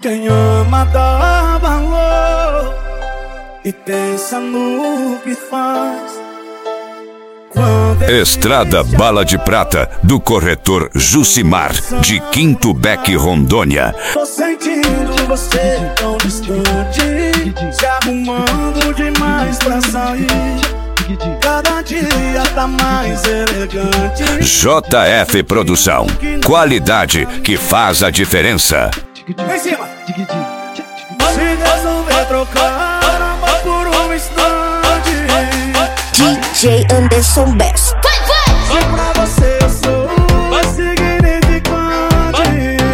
Quem ama dá valor e pensa no que faz. Estrada Bala de Prata, do corretor Jucimar, de Quinto Beck, Rondônia. Tô sentindo você tão distante, se arrumando demais pra sair. Cada dia tá mais elegante. JF Produção, qualidade que faz a diferença. Em cima. Se resolver trocar amor por um instante, DJ Anderson Best. se pra você eu sou insignificante.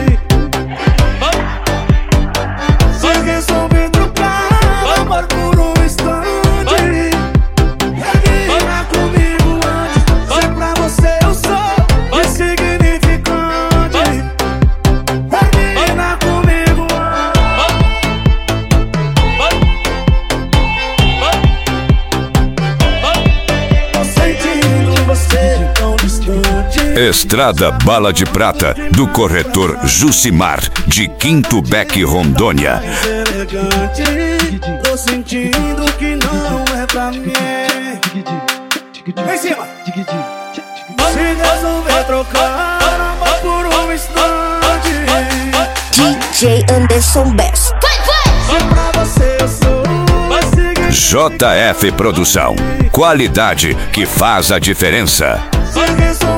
Se resolver trocar amor por um instante, termina comigo antes. Se pra você eu sou insignificante, termina comigo antes. Tô sentindo você tão distante. Estrada Bala de Prata, do corretor Jucimar, de Quinto Beck, Rondônia. Mais elegante, tô sentindo que não é pra mim. Em cima. Se resolver trocar amor por um instante, DJ Anderson Best. se pra você eu sou JF Produção, qualidade que faz a diferença. se resolver